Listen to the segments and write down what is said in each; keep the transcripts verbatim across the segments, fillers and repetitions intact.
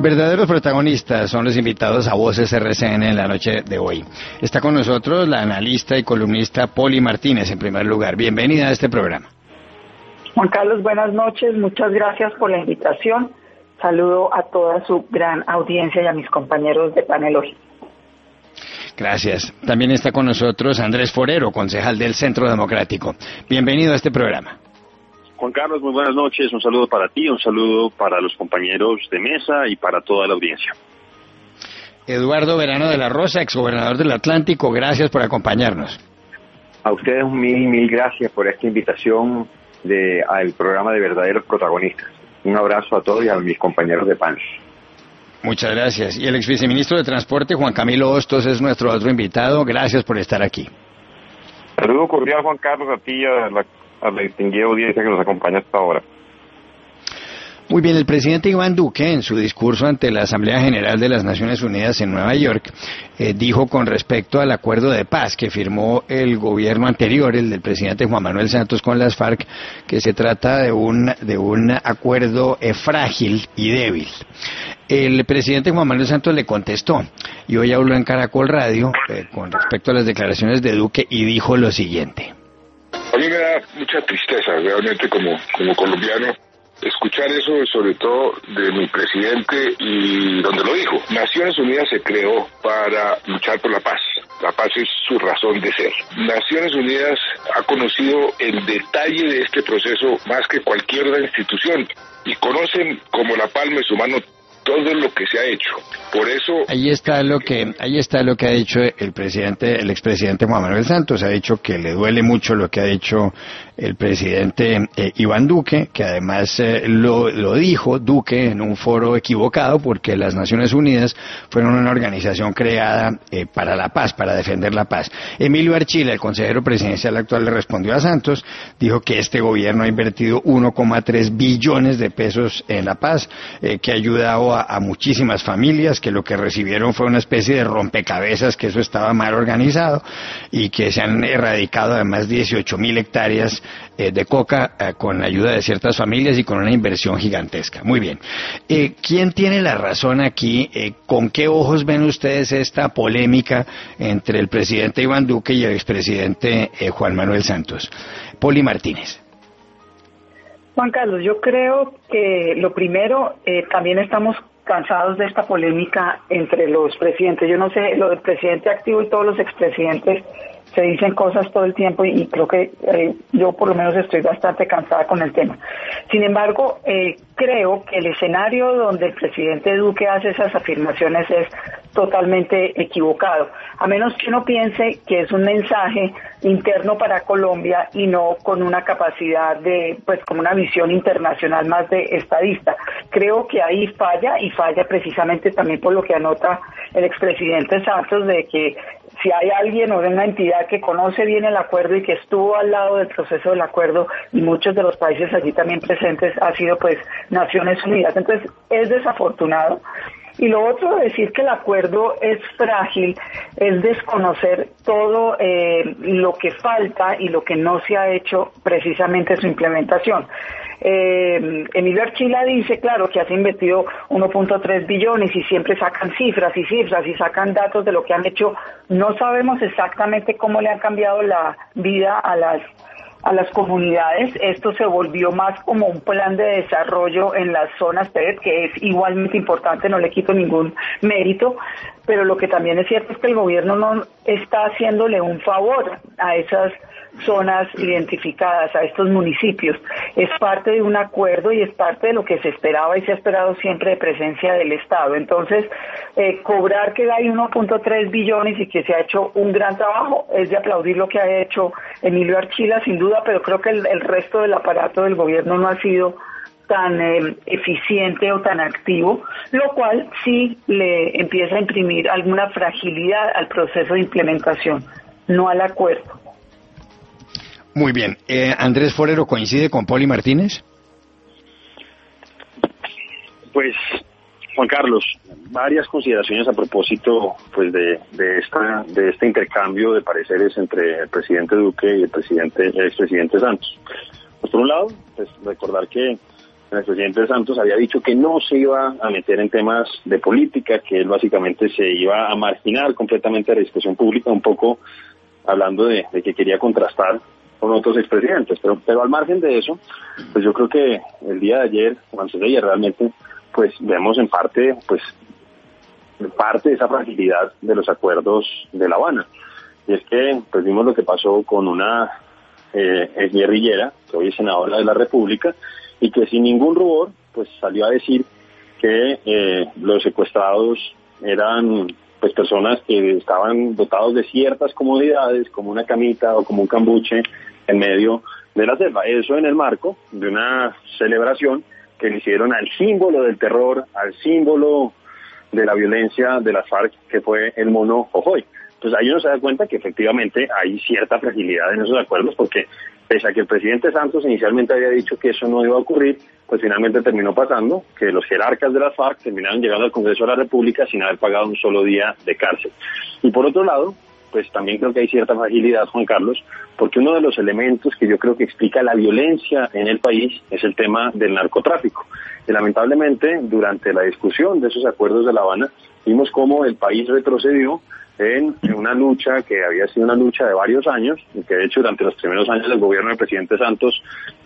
Verdaderos protagonistas son los invitados a Voces R C N en la noche de hoy. Está con nosotros la analista y columnista Poli Martínez, en primer lugar. Bienvenida a este programa. Juan Carlos, buenas noches. Muchas gracias por la invitación. Saludo a toda su gran audiencia y a mis compañeros de panel hoy. Gracias. También está con nosotros Andrés Forero, concejal del Centro Democrático. Bienvenido a este programa. Juan Carlos, muy buenas noches. Un saludo para ti, un saludo para los compañeros de mesa y para toda la audiencia. Eduardo Verano de la Rosa, exgobernador del Atlántico, gracias por acompañarnos. A ustedes mil, mil gracias por esta invitación de, al programa de Verdaderos Protagonistas. Un abrazo a todos y a mis compañeros de panel. Muchas gracias. Y el ex viceministro de Transporte, Juan Camilo Hostos, es nuestro otro invitado. Gracias por estar aquí. Saludo cordial, Juan Carlos, a ti y a la a la distinguida audiencia que nos acompaña hasta ahora. Muy bien, el presidente Iván Duque, en su discurso ante la Asamblea General de las Naciones Unidas en Nueva York, eh, dijo con respecto al acuerdo de paz que firmó el gobierno anterior, el del presidente Juan Manuel Santos con las FARC, que se trata de un, de un acuerdo eh, frágil y débil. El presidente Juan Manuel Santos le contestó, y hoy habló en Caracol Radio eh, con respecto a las declaraciones de Duque, y dijo lo siguiente. A mí me da mucha tristeza, realmente, como, como colombiano, escuchar eso, sobre todo de mi presidente, y donde lo dijo. Naciones Unidas se creó para luchar por la paz. La paz es su razón de ser. Naciones Unidas ha conocido el detalle de este proceso más que cualquier otra institución, y conocen como la palma de su mano todo lo que se ha hecho. Por eso ahí está lo que ahí está lo que ha dicho el presidente, el expresidente Juan Manuel Santos. Ha dicho que le duele mucho lo que ha dicho el presidente eh, Iván Duque, que además eh, lo, lo dijo Duque en un foro equivocado, porque las Naciones Unidas fueron una organización creada eh, para la paz, para defender la paz. Emilio Archila, el consejero presidencial actual, le respondió a Santos, dijo que este gobierno ha invertido uno coma tres billones de pesos en la paz, eh, que ha ayudado a, a muchísimas familias, que lo que recibieron fue una especie de rompecabezas, que eso estaba mal organizado, y que se han erradicado además dieciocho mil hectáreas eh, de coca eh, con la ayuda de ciertas familias y con una inversión gigantesca. Muy bien. Eh, ¿Quién tiene la razón aquí? Eh, ¿Con qué ojos ven ustedes esta polémica entre el presidente Iván Duque y el expresidente eh, Juan Manuel Santos? Poli Martínez. Juan Carlos, yo creo que lo primero, eh, también estamos cansados de esta polémica entre los presidentes. Yo no sé, lo del presidente activo y todos los expresidentes se dicen cosas todo el tiempo, y, y creo que eh, yo por lo menos estoy bastante cansada con el tema. Sin embargo, eh, creo que el escenario donde el presidente Duque hace esas afirmaciones es totalmente equivocado, a menos que uno piense que es un mensaje interno para Colombia y no con una capacidad de, pues como una visión internacional más de estadista. Creo que ahí falla, y falla precisamente también por lo que anota el expresidente Santos, de que si hay alguien o una entidad que conoce bien el acuerdo y que estuvo al lado del proceso del acuerdo, y muchos de los países allí también presentes, ha sido pues Naciones Unidas. Entonces es desafortunado. Y lo otro, decir que el acuerdo es frágil, es desconocer todo eh, lo que falta y lo que no se ha hecho precisamente su implementación. Eh, Emilio Archila dice, claro, que has invertido uno punto tres billones y siempre sacan cifras y cifras y sacan datos de lo que han hecho. No sabemos exactamente cómo le han cambiado la vida a las a las comunidades. Esto se volvió más como un plan de desarrollo en las zonas P E D, que es igualmente importante, no le quito ningún mérito, pero lo que también es cierto es que el gobierno no está haciéndole un favor a esas zonas identificadas, a estos municipios. Es parte de un acuerdo y es parte de lo que se esperaba y se ha esperado siempre de presencia del Estado. Entonces, eh, cobrar que hay uno punto tres billones y que se ha hecho un gran trabajo, es de aplaudir lo que ha hecho Emilio Archila, sin duda, pero creo que el, el resto del aparato del gobierno no ha sido tan eh, eficiente o tan activo, lo cual sí le empieza a imprimir alguna fragilidad al proceso de implementación, no al acuerdo. Muy bien. Eh, Andrés Forero, ¿coincide con Poli Martínez? Pues, Juan Carlos, varias consideraciones a propósito pues de, de esta de este intercambio de pareceres entre el presidente Duque y el presidente el expresidente Santos. Pues por un lado, pues recordar que el expresidente Santos había dicho que no se iba a meter en temas de política, que él básicamente se iba a marginar completamente de la discusión pública, un poco hablando de, de que quería contrastar con otros expresidentes. Pero, pero al margen de eso, pues yo creo que el día de ayer, o antes de ayer realmente, pues vemos en parte, pues, en parte de esa fragilidad de los acuerdos de La Habana. Y es que, pues vimos lo que pasó con una eh, ex guerrillera, que hoy es senadora de la República, y que sin ningún rubor, pues salió a decir que eh, los secuestrados eran pues personas que estaban dotados de ciertas comodidades, como una camita o como un cambuche en medio de la selva. Eso en el marco de una celebración que le hicieron al símbolo del terror, al símbolo de la violencia de las FARC, que fue el mono Jojoy. Entonces ahí uno se da cuenta que efectivamente hay cierta fragilidad en esos acuerdos, porque pese a que el presidente Santos inicialmente había dicho que eso no iba a ocurrir, pues finalmente terminó pasando, que los jerarcas de las FARC terminaron llegando al Congreso de la República sin haber pagado un solo día de cárcel. Y por otro lado, pues también creo que hay cierta fragilidad, Juan Carlos, porque uno de los elementos que yo creo que explica la violencia en el país es el tema del narcotráfico. Y lamentablemente, durante la discusión de esos acuerdos de La Habana, vimos cómo el país retrocedió en una lucha que había sido una lucha de varios años, y que de hecho durante los primeros años del gobierno del presidente Santos,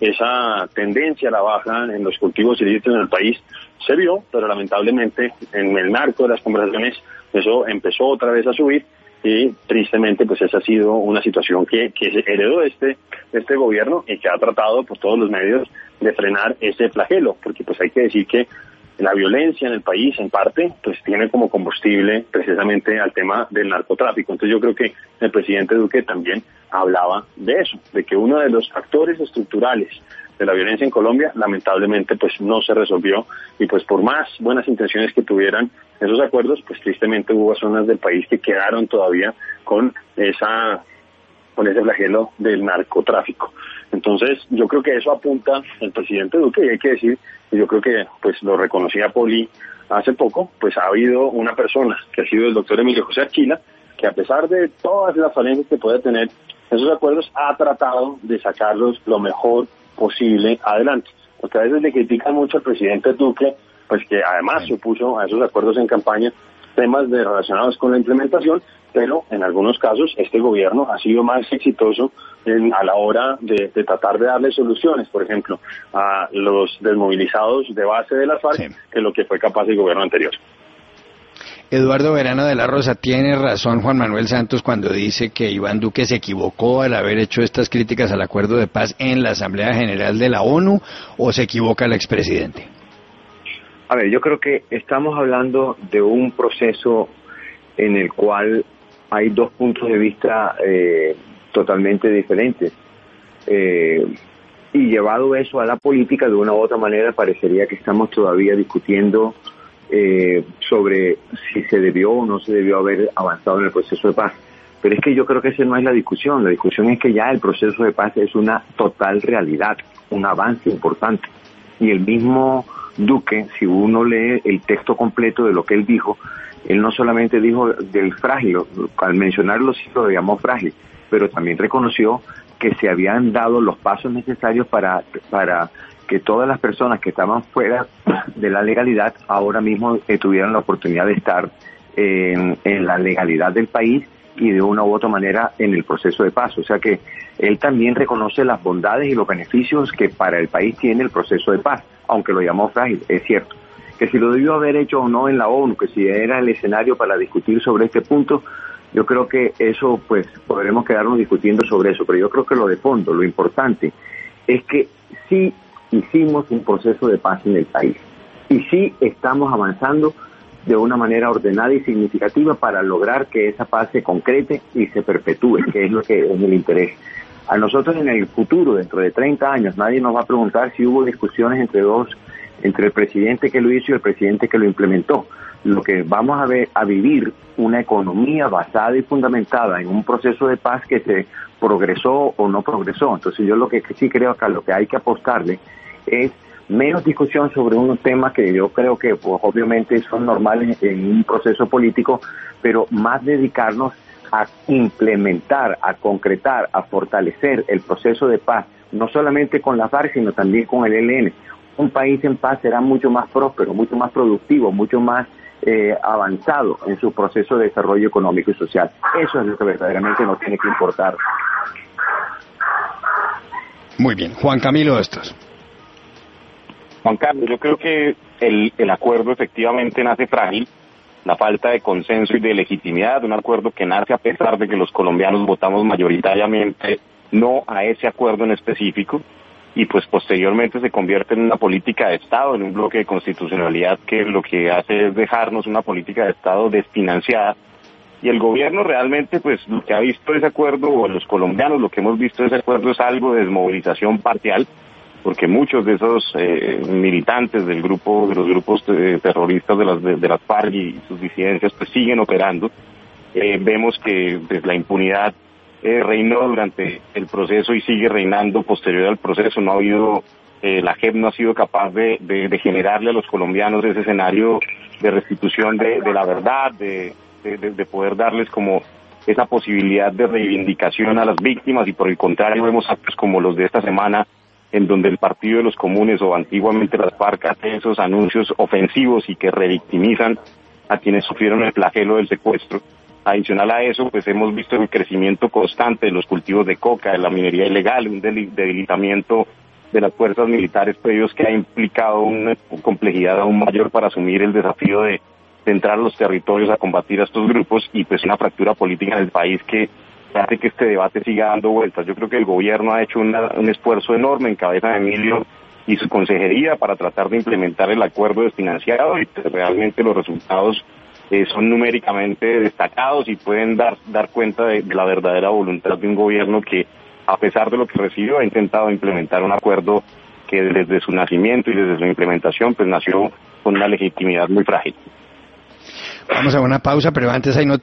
esa tendencia a la baja en los cultivos ilícitos en el país se vio, pero lamentablemente en el marco de las conversaciones eso empezó otra vez a subir, y tristemente pues esa ha sido una situación que, que se heredó este, este gobierno y que ha tratado por todos los medios de frenar ese flagelo, porque pues hay que decir que la violencia en el país, en parte, pues tiene como combustible precisamente al tema del narcotráfico. Entonces yo creo que el presidente Duque también hablaba de eso, de que uno de los factores estructurales de la violencia en Colombia, lamentablemente, pues no se resolvió, y pues por más buenas intenciones que tuvieran esos acuerdos, pues tristemente hubo zonas del país que quedaron todavía con esa con ese flagelo del narcotráfico. Entonces, yo creo que eso apunta el presidente Duque, y hay que decir, y yo creo que pues lo reconocía Poli hace poco, pues ha habido una persona, que ha sido el doctor Emilio José Archila, que a pesar de todas las falencias que puede tener esos acuerdos, ha tratado de sacarlos lo mejor posible adelante. Porque a veces le critican mucho al presidente Duque, pues que además se opuso a esos acuerdos en campaña, temas de, relacionados con la implementación, pero en algunos casos este gobierno ha sido más exitoso en, a la hora de, de tratar de darle soluciones, por ejemplo, a los desmovilizados de base de las FARC, sí, que lo que fue capaz el gobierno anterior. Eduardo Verano de la Rosa, ¿tiene razón Juan Manuel Santos cuando dice que Iván Duque se equivocó al haber hecho estas críticas al acuerdo de paz en la Asamblea General de la ONU, o se equivoca el expresidente? A ver, yo creo que estamos hablando de un proceso en el cual hay dos puntos de vista eh, totalmente diferentes. Eh, y llevado eso a la política, de una u otra manera, parecería que estamos todavía discutiendo eh, sobre si se debió o no se debió haber avanzado en el proceso de paz. Pero es que yo creo que esa no es la discusión. La discusión es que ya el proceso de paz es una total realidad, un avance importante. Y el mismo Duque, si uno lee el texto completo de lo que él dijo, él no solamente dijo del frágil, al mencionarlo sí lo llamó frágil, pero también reconoció que se habían dado los pasos necesarios para, para que todas las personas que estaban fuera de la legalidad ahora mismo eh, tuvieran la oportunidad de estar en, en la legalidad del país y de una u otra manera en el proceso de paz. O sea que él también reconoce las bondades y los beneficios que para el país tiene el proceso de paz, aunque lo llamó frágil, es cierto. Que si lo debió haber hecho o no en la ONU, que si era el escenario para discutir sobre este punto, yo creo que eso, pues, podremos quedarnos discutiendo sobre eso, pero yo creo que lo de fondo, lo importante, es que sí hicimos un proceso de paz en el país, y sí estamos avanzando de una manera ordenada y significativa para lograr que esa paz se concrete y se perpetúe, que es lo que es el interés. A nosotros en el futuro, dentro de treinta años, nadie nos va a preguntar si hubo discusiones entre dos, entre el presidente que lo hizo y el presidente que lo implementó. Lo que vamos a ver, a vivir una economía basada y fundamentada en un proceso de paz que se progresó o no progresó. Entonces yo lo que sí creo que a lo que hay que apostarle es menos discusión sobre unos temas que yo creo que pues, obviamente son normales en un proceso político, pero más dedicarnos a implementar, a concretar, a fortalecer el proceso de paz, no solamente con la FARC, sino también con el E L N. un país en paz será mucho más próspero, mucho más productivo, mucho más eh, avanzado en su proceso de desarrollo económico y social. Eso es lo que verdaderamente nos tiene que importar. Muy bien. Juan Camilo Hostos. Juan Carlos, yo creo que el, el acuerdo efectivamente nace frágil, la falta de consenso y de legitimidad de un acuerdo que nace a pesar de que los colombianos votamos mayoritariamente no a ese acuerdo en específico, y pues posteriormente se convierte en una política de Estado, en un bloque de constitucionalidad que lo que hace es dejarnos una política de Estado desfinanciada, y el gobierno realmente pues lo que ha visto de ese acuerdo, o los colombianos lo que hemos visto de ese acuerdo es algo de desmovilización parcial, porque muchos de esos eh, militantes del grupo, de los grupos eh, terroristas de las de, de las FARC y sus disidencias pues siguen operando. Eh, vemos que pues, la impunidad eh, reinó durante el proceso y sigue reinando posterior al proceso. No ha habido, eh, la J E P no ha sido capaz de, de, de generarle a los colombianos ese escenario de restitución de, de la verdad, de, de, de poder darles como esa posibilidad de reivindicación a las víctimas, y por el contrario vemos actos como los de esta semana, en donde el Partido de los Comunes, o antiguamente las FARC, hace esos anuncios ofensivos y que revictimizan a quienes sufrieron el flagelo del secuestro. Adicional a eso, pues hemos visto el crecimiento constante de los cultivos de coca, de la minería ilegal, un debilitamiento de las fuerzas militares previos que ha implicado una complejidad aún mayor para asumir el desafío de, de entrar a los territorios a combatir a estos grupos, y pues una fractura política en el país que hace que este debate siga dando vueltas. Yo creo que el gobierno ha hecho una, un esfuerzo enorme en cabeza de Emilio y su consejería para tratar de implementar el acuerdo desfinanciado, y pues realmente los resultados eh, son numéricamente destacados y pueden dar dar cuenta de, de la verdadera voluntad de un gobierno que, a pesar de lo que recibió, ha intentado implementar un acuerdo que desde su nacimiento y desde su implementación pues nació con una legitimidad muy frágil. Vamos a una pausa, pero antes hay noticias.